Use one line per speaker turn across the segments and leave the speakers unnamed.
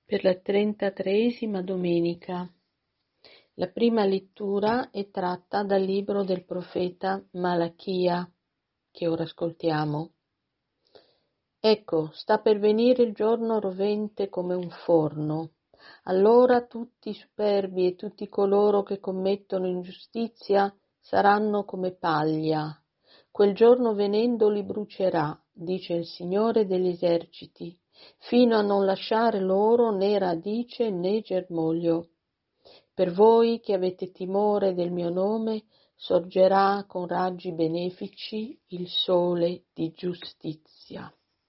Per la 33esima domenica. La prima lettura è tratta dal libro del profeta Malachia, che ora ascoltiamo. Ecco, sta per venire il giorno rovente come un forno. Allora tutti i superbi e tutti coloro che commettono ingiustizia saranno come paglia. Quel giorno venendo li brucerà, dice il Signore degli eserciti, fino a non lasciare loro né radice né germoglio. Per voi che avete timore del mio nome, sorgerà con raggi benefici il sole di giustizia.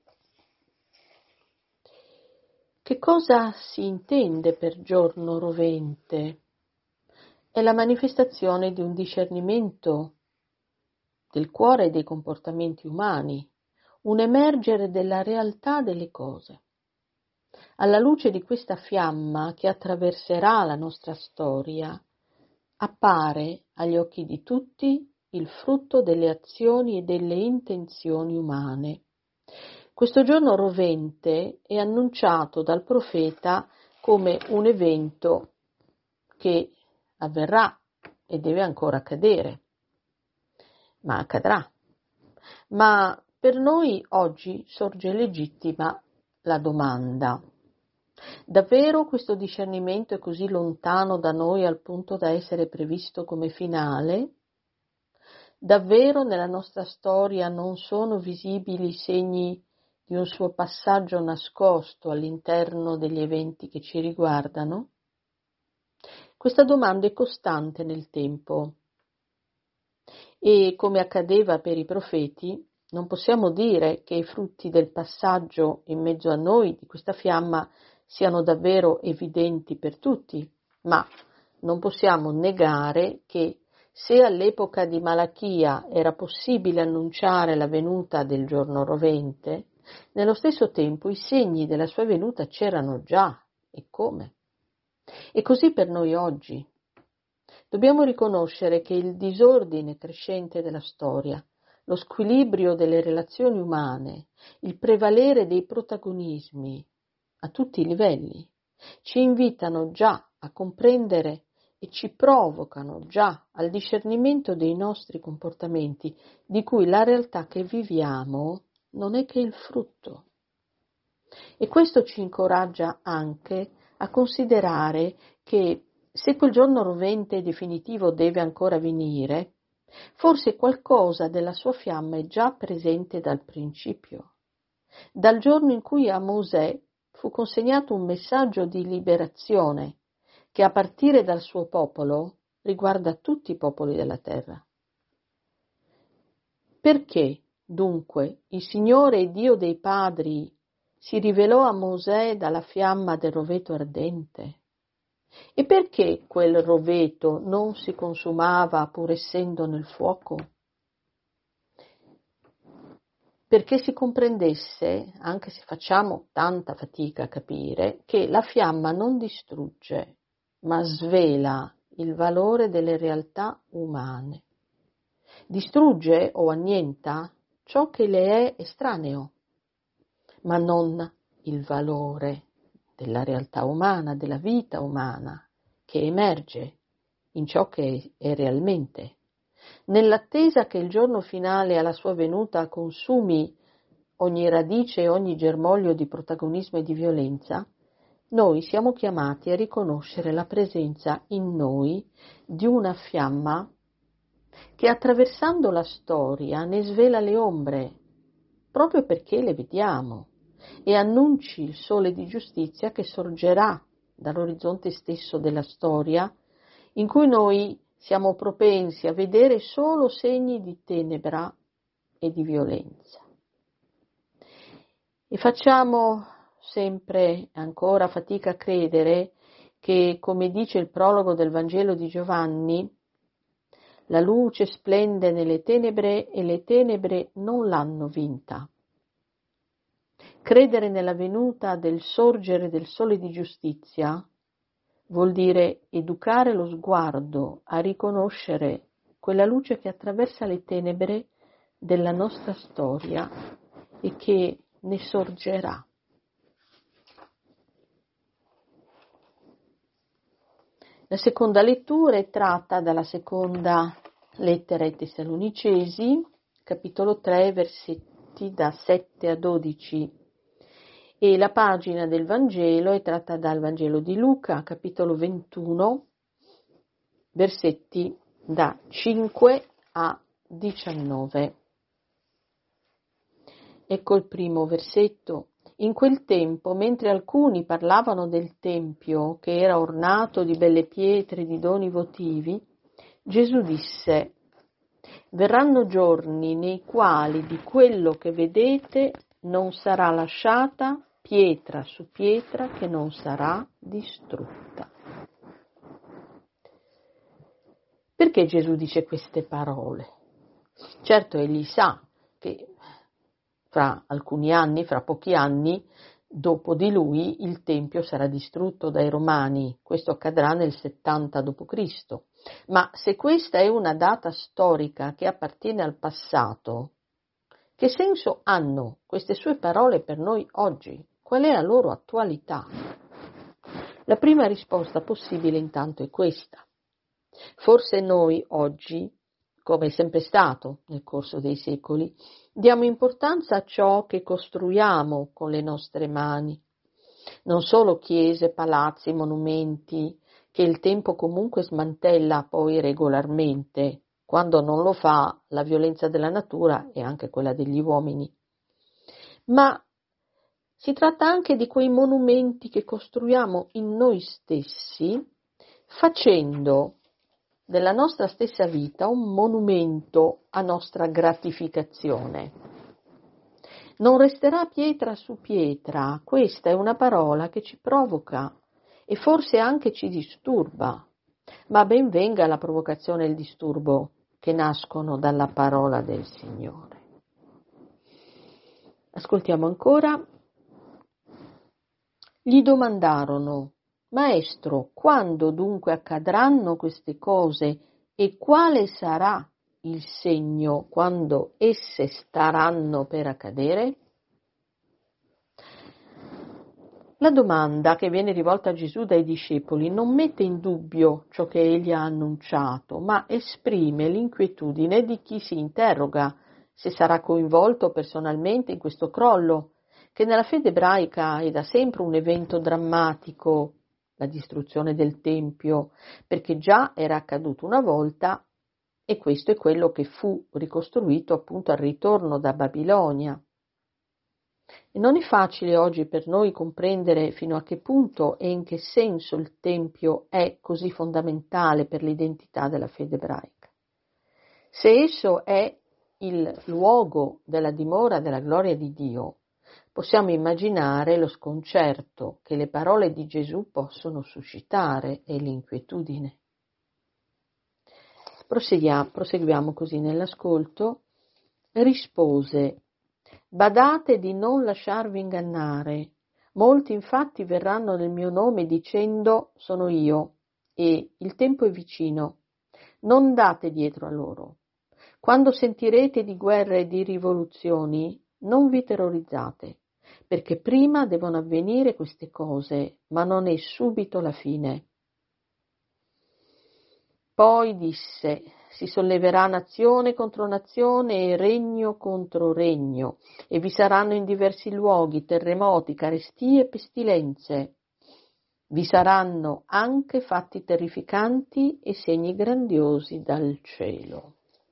Che cosa si intende per giorno rovente? È la manifestazione di un discernimento del cuore e dei comportamenti umani, un emergere della realtà delle cose. Alla luce di questa fiamma che attraverserà la nostra storia, appare agli occhi di tutti il frutto delle azioni e delle intenzioni umane. Questo giorno rovente è annunciato dal profeta come un evento che avverrà e deve ancora accadere, ma accadrà. Ma per noi oggi sorge legittima la domanda: davvero questo discernimento è così lontano da noi al punto da essere previsto come finale? Davvero nella nostra storia non sono visibili segni di un suo passaggio nascosto all'interno degli eventi che ci riguardano? Questa domanda è costante nel tempo e, come accadeva per i profeti, non possiamo dire che i frutti del passaggio in mezzo a noi di questa fiamma siano davvero evidenti per tutti, ma non possiamo negare che se all'epoca di Malachia era possibile annunciare la venuta del giorno rovente, nello stesso tempo i segni della sua venuta c'erano già, e come? E così per noi oggi. Dobbiamo riconoscere che il disordine crescente della storia, lo squilibrio delle relazioni umane, il prevalere dei protagonismi a tutti i livelli, ci invitano già a comprendere e ci provocano già al discernimento dei nostri comportamenti, di cui la realtà che viviamo non è che il frutto. E questo ci incoraggia anche a considerare che se quel giorno rovente e definitivo deve ancora venire, forse qualcosa della sua fiamma è già presente dal principio, dal giorno in cui a Mosè fu consegnato un messaggio di liberazione che a partire dal suo popolo riguarda tutti i popoli della terra. Perché, dunque, il Signore Dio dei padri si rivelò a Mosè dalla fiamma del roveto ardente? E perché quel roveto non si consumava pur essendo nel fuoco? Perché si comprendesse, anche se facciamo tanta fatica a capire, che la fiamma non distrugge, ma svela il valore delle realtà umane. Distrugge o annienta ciò che le è estraneo, ma non il valore della realtà umana, della vita umana, che emerge in ciò che è realmente. Nell'attesa che il giorno finale alla sua venuta consumi ogni radice e ogni germoglio di protagonismo e di violenza, noi siamo chiamati a riconoscere la presenza in noi di una fiamma che attraversando la storia ne svela le ombre, proprio perché le vediamo, e annunci il sole di giustizia che sorgerà dall'orizzonte stesso della storia, in cui noi siamo propensi a vedere solo segni di tenebra e di violenza. E facciamo sempre ancora fatica a credere che, come dice il prologo del Vangelo di Giovanni, la luce splende nelle tenebre e le tenebre non l'hanno vinta. Credere nella venuta del sorgere del sole di giustizia vuol dire educare lo sguardo a riconoscere quella luce che attraversa le tenebre della nostra storia e che ne sorgerà. La seconda lettura è tratta dalla seconda lettera ai Tessalonicesi, capitolo 3, versetti da 7 a 12, e la pagina del Vangelo è tratta dal Vangelo di Luca, capitolo 21, versetti da 5 a 19. Ecco il primo versetto. In quel tempo, mentre alcuni parlavano del Tempio, che era ornato di belle pietre e di doni votivi, Gesù disse: verranno giorni nei quali di quello che vedete non sarà lasciata pietra su pietra che non sarà distrutta. Perché Gesù dice queste parole? Certo, egli sa che fra alcuni anni, fra pochi anni, dopo di lui il Tempio sarà distrutto dai Romani. Questo accadrà nel 70 d.C. Ma se questa è una data storica che appartiene al passato, che senso hanno queste sue parole per noi oggi? Qual è la loro attualità? La prima risposta possibile intanto è questa. Forse noi oggi, come è sempre stato nel corso dei secoli, diamo importanza a ciò che costruiamo con le nostre mani. Non solo chiese, palazzi, monumenti, che il tempo comunque smantella poi regolarmente. Quando non lo fa, la violenza della natura e anche quella degli uomini. Ma si tratta anche di quei monumenti che costruiamo in noi stessi, facendo della nostra stessa vita un monumento a nostra gratificazione. Non resterà pietra su pietra, questa è una parola che ci provoca e forse anche ci disturba, ma ben venga la provocazione e il disturbo che nascono dalla parola del Signore. Ascoltiamo ancora. Gli domandarono: Maestro, quando dunque accadranno queste cose e quale sarà il segno quando esse staranno per accadere? La domanda che viene rivolta a Gesù dai discepoli non mette in dubbio ciò che egli ha annunciato, ma esprime l'inquietudine di chi si interroga se sarà coinvolto personalmente in questo crollo, che nella fede ebraica è da sempre un evento drammatico, la distruzione del Tempio, perché già era accaduto una volta e questo è quello che fu ricostruito appunto al ritorno da Babilonia. E non è facile oggi per noi comprendere fino a che punto e in che senso il Tempio è così fondamentale per l'identità della fede ebraica. Se esso è il luogo della dimora della gloria di Dio, possiamo immaginare lo sconcerto che le parole di Gesù possono suscitare e l'inquietudine. Proseguiamo così nell'ascolto. Rispose: badate di non lasciarvi ingannare. Molti infatti verranno nel mio nome dicendo sono io e il tempo è vicino. Non date dietro a loro. Quando sentirete di guerre e di rivoluzioni, non vi terrorizzate, perché prima devono avvenire queste cose, ma non è subito la fine. Poi disse: si solleverà nazione contro nazione e regno contro regno, e vi saranno in diversi luoghi terremoti, carestie e pestilenze. Vi saranno anche fatti terrificanti e segni grandiosi dal cielo.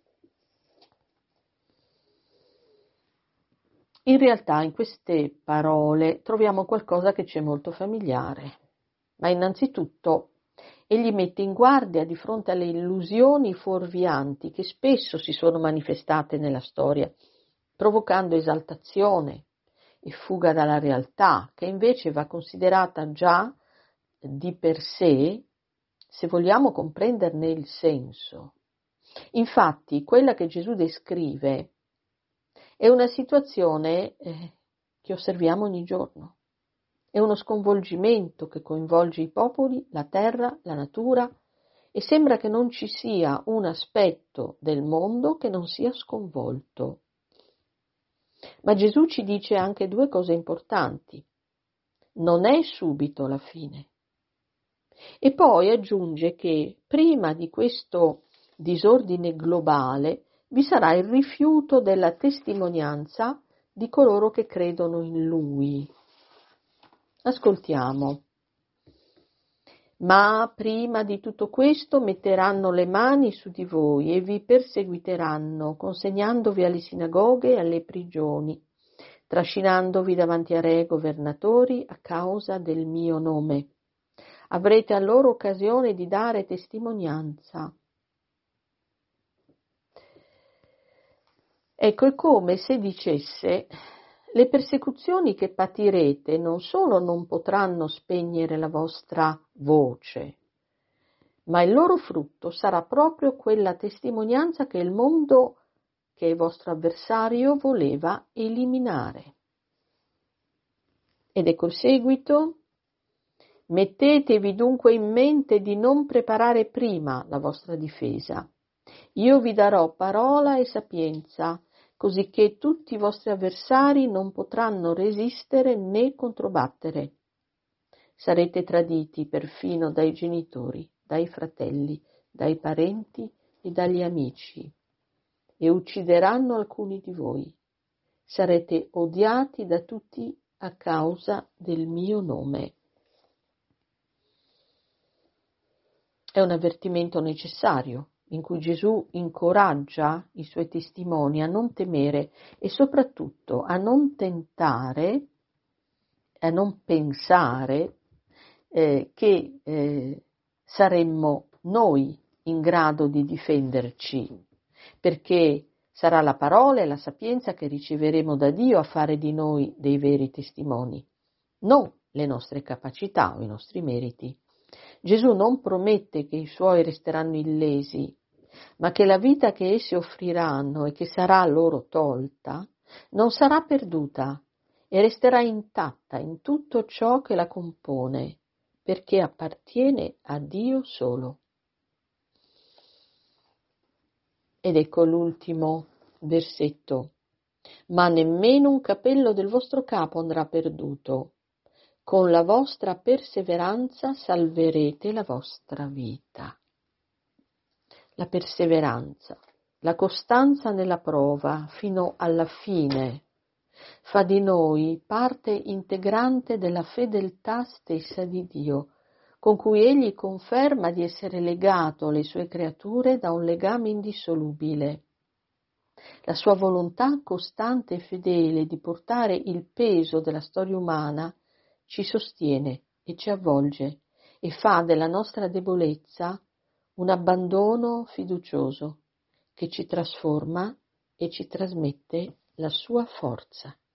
In realtà in queste parole troviamo qualcosa che ci è molto familiare, ma innanzitutto egli mette in guardia di fronte alle illusioni fuorvianti che spesso si sono manifestate nella storia, provocando esaltazione e fuga dalla realtà, che invece va considerata già di per sé, se vogliamo comprenderne il senso. Infatti, quella che Gesù descrive è una situazione che osserviamo ogni giorno. È uno sconvolgimento che coinvolge i popoli, la terra, la natura e sembra che non ci sia un aspetto del mondo che non sia sconvolto. Ma Gesù ci dice anche due cose importanti. Non è subito la fine. E poi aggiunge che prima di questo disordine globale vi sarà il rifiuto della testimonianza di coloro che credono in Lui. Ascoltiamo. Ma prima di tutto questo metteranno le mani su di voi e vi perseguiteranno, consegnandovi alle sinagoghe e alle prigioni, trascinandovi davanti a re governatori a causa del mio nome. Avrete allora occasione di dare testimonianza. Ecco, è come se dicesse: le persecuzioni che patirete non solo non potranno spegnere la vostra voce, ma il loro frutto sarà proprio quella testimonianza che il mondo, che il vostro avversario, voleva eliminare. Ed ecco il seguito. Mettetevi dunque in mente di non preparare prima la vostra difesa. Io vi darò parola e sapienza, così che tutti i vostri avversari non potranno resistere né controbattere. Sarete traditi perfino dai genitori, dai fratelli, dai parenti e dagli amici, e uccideranno alcuni di voi. Sarete odiati da tutti a causa del mio nome. È un avvertimento necessario in cui Gesù incoraggia i suoi testimoni a non temere e soprattutto a non tentare, a non pensare che saremmo noi in grado di difenderci, perché sarà la parola e la sapienza che riceveremo da Dio a fare di noi dei veri testimoni, non le nostre capacità o i nostri meriti. Gesù non promette che i suoi resteranno illesi, ma che la vita che essi offriranno e che sarà loro tolta non sarà perduta e resterà intatta in tutto ciò che la compone, perché appartiene a Dio solo. Ed ecco l'ultimo versetto. Ma nemmeno un capello del vostro capo andrà perduto. Con la vostra perseveranza salverete la vostra vita. La perseveranza, la costanza nella prova fino alla fine, fa di noi parte integrante della fedeltà stessa di Dio, con cui Egli conferma di essere legato alle sue creature da un legame indissolubile. La sua volontà costante e fedele di portare il peso della storia umana ci sostiene e ci avvolge e fa della nostra debolezza un abbandono fiducioso che ci trasforma e ci trasmette la sua forza.